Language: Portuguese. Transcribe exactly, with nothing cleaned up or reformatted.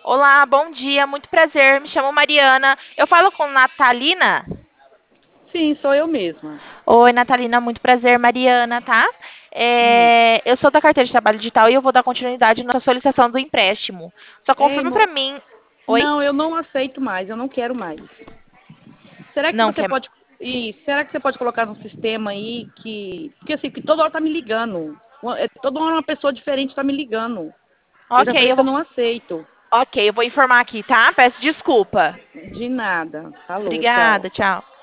Olá, bom dia, muito prazer. Me chamo Mariana. Eu falo com Natalina? Sim, sou eu mesma. Oi, Natalina, muito prazer, Mariana, tá? Hum. É, eu sou da carteira de trabalho digital e eu vou dar continuidade na solicitação do empréstimo. Só Ei, confirma pra mo... mim. Oi? Não, eu não aceito mais, eu não quero mais. Será que Não você quer. pode. E será que você pode colocar no sistema aí que. Porque assim, que toda hora tá me ligando. Uma- é, Toda hora uma pessoa diferente tá me ligando. Eu Ok, já falei eu que eu vou. não aceito. Ok, eu vou informar aqui, tá? Peço desculpa. De nada. Falou, tchau. Obrigada, tchau.